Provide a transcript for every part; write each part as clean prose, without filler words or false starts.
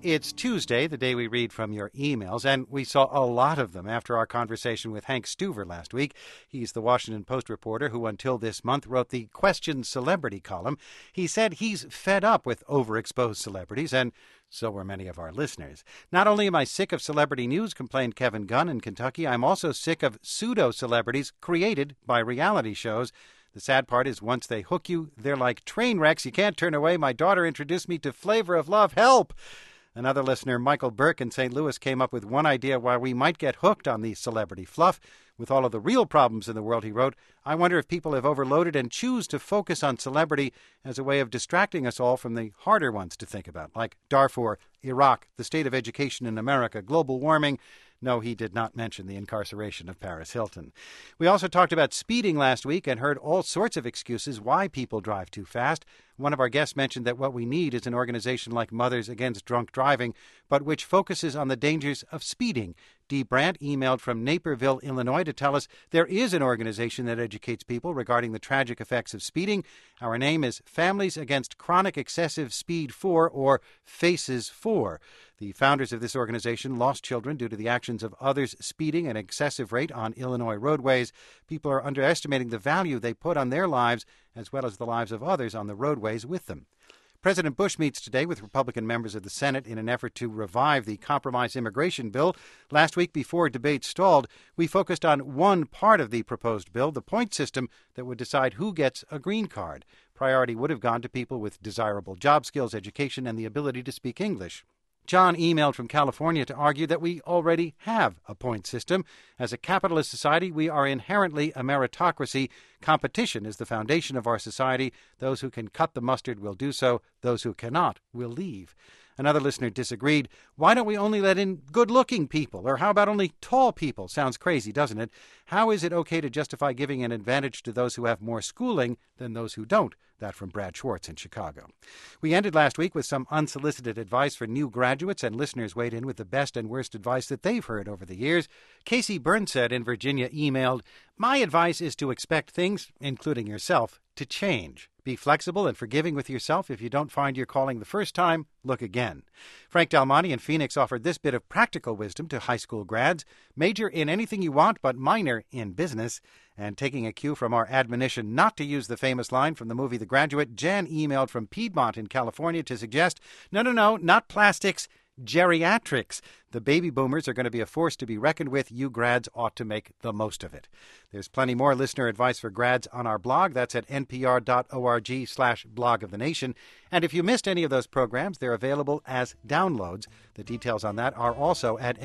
It's Tuesday, the day we read from your emails, and we saw a lot of them after our conversation with Hank Stuver last week. He's the Washington Post reporter who, until this month, wrote the Question Celebrity column. He said he's fed up with overexposed celebrities, and so were many of our listeners. Not only am I sick of celebrity news, complained Kevin Gunn in Kentucky, I'm also sick of pseudo-celebrities created by reality shows. The sad part is once they hook you, they're like train wrecks. You can't turn away. My daughter introduced me to Flavor of Love. Help! Another listener, Michael Burke in St. Louis, came up with one idea why we might get hooked on the celebrity fluff. With all of the real problems in the world, he wrote, I wonder if people have overloaded and choose to focus on celebrity as a way of distracting us all from the harder ones to think about, like Darfur, Iraq, the state of education in America, global warming. No, he did not mention the incarceration of Paris Hilton. We also talked about speeding last week and heard all sorts of excuses why people drive too fast. One of our guests mentioned that what we need is an organization like Mothers Against Drunk Driving, but which focuses on the dangers of speeding. Dee Brandt emailed from Naperville, Illinois, to tell us there is an organization that educates people regarding the tragic effects of speeding. Our name is Families Against Chronic Excessive Speed 4, or FACES 4. The founders of this organization lost children due to the actions of others speeding at an excessive rate on Illinois roadways. People are underestimating the value they put on their lives as well as the lives of others on the roadways with them. President Bush meets today with Republican members of the Senate in an effort to revive the compromise immigration bill. Last week, before debate stalled, we focused on one part of the proposed bill, the point system that would decide who gets a green card. Priority would have gone to people with desirable job skills, education, and the ability to speak English. John emailed from California to argue that we already have a point system. As a capitalist society, we are inherently a meritocracy. Competition is the foundation of our society. Those who can cut the mustard will do so. Those who cannot will leave. Another listener disagreed. Why don't we only let in good-looking people? Or how about only tall people? Sounds crazy, doesn't it? How is it okay to justify giving an advantage to those who have more schooling than those who don't? That from Brad Schwartz in Chicago. We ended last week with some unsolicited advice for new graduates, and listeners weighed in with the best and worst advice that they've heard over the years. Casey Burnsett in Virginia emailed, My advice is to expect things, including yourself, to change. Be flexible and forgiving with yourself. If you don't find your calling the first time, look again. Frank Dalmani in Phoenix offered this bit of practical wisdom to high school grads. Major in anything you want, but minor in business. And taking a cue from our admonition not to use the famous line from the movie The Graduate, Jan emailed from Piedmont in California to suggest, no, not plastics, geriatrics. The baby boomers are going to be a force to be reckoned with. You grads ought to make the most of it. There's plenty more listener advice for grads on our blog. That's at npr.org/blog of the nation. And if you missed any of those programs, they're available as downloads. The details on that are also at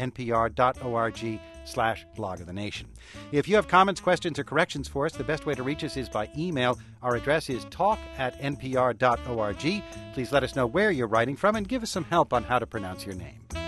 npr.org/blog of the nation. If you have comments, questions, or corrections for us, the best way to reach us is by email. Our address is talk@npr.org. Please let us know where you're writing from and give us some help on how to pronounce your name.